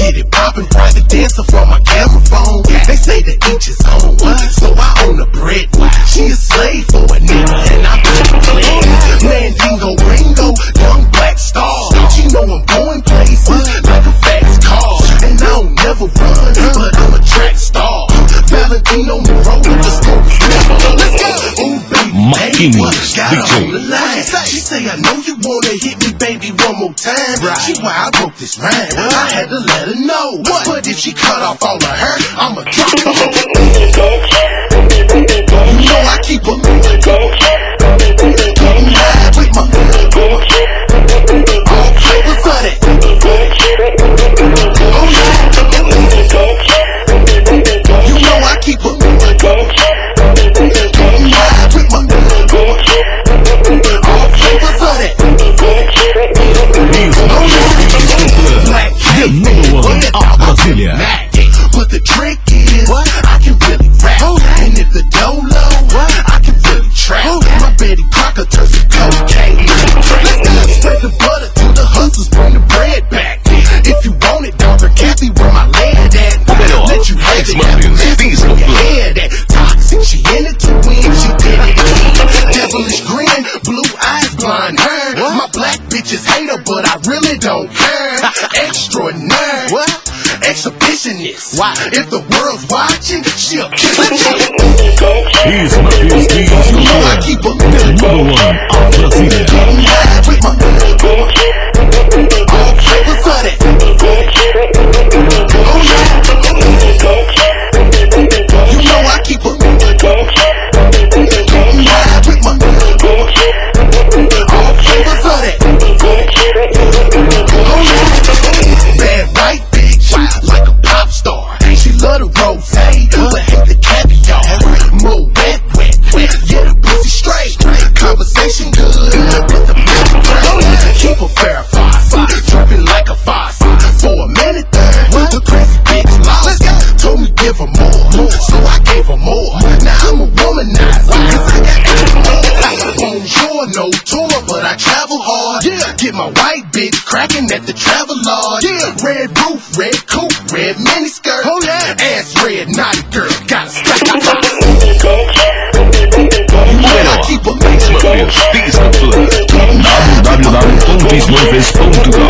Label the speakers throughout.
Speaker 1: get it poppin', private dancer from my camera phone. They say that each is own, so I own the bread. She a slave for a nigga, and I put it clean. Mandingo, Ringo, young black star. She know I'm going places like a fast car. And I don't never run, but I'm a track star. Valentino Monroe with the smoke. Let's go. Ooh, baby, got her on the line. She say, I know you wanna hit me, baby, one more time. She why I broke this rhyme. I had to let her know. But if she cut off all of her, I'ma drop the whole. You know I keep her getting high with my all flavors of that. Oh yeah. You know I keep her getting high with my all flavors of that. Black
Speaker 2: the number one of Brasília.
Speaker 1: But the trick is, I can really rap. And if the dough low, I can really trap. My Betty Crocker turns to cocaine. Let's spread the butter to the hustlers, bring the bread back. If you want it, Dr. Kathy, where my land at? Let you have it, where your head at? Toxic, she in it to win, she did it again. Devilish grin, blue eyes, blind hair. My black bitches hate her, but I really don't care. Extraordinaire, exhibitionist. Why? If the world's watching, she'll kill it.
Speaker 2: He's Matheus Dias,
Speaker 1: you know I keep her
Speaker 2: the number one of Brasília.
Speaker 1: getting high with my all flavors of that. Oh yeah. You know I keep her getting high with my all flavors of that. Oh yeah. Bad white bitch, like a pop star. She love the rosé, but hate the caviar. More wet, yeah, the pussy straight. Conversation good, but the milk brown. Keep her verified, dripping like a faucet. For a minute there, the crazy bitch lost. Told me give her more, so I gave her more. Now I'm a womanizer, cause I got more. Bonjour, no tour, but I travel hard. Get my white bitch cracking at the Travelodge. Red roof, red coupe, red miniskirt. Ass red, naughty girl, gotta stop. You know I keep her
Speaker 2: www.smurfs.com.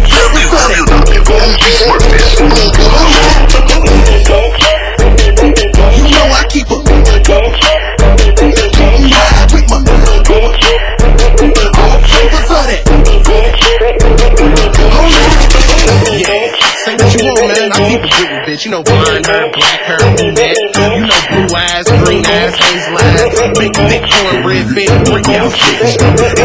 Speaker 1: You know I keep her getting high with my all flavors of that. Oh yeah. Say what you want, man. I keep it good with bitch. You know, blonde hair, black hair, brunette. You know, blue eyes, green eyes, hazel eyes, big thick cornbread, fed brick house bitch.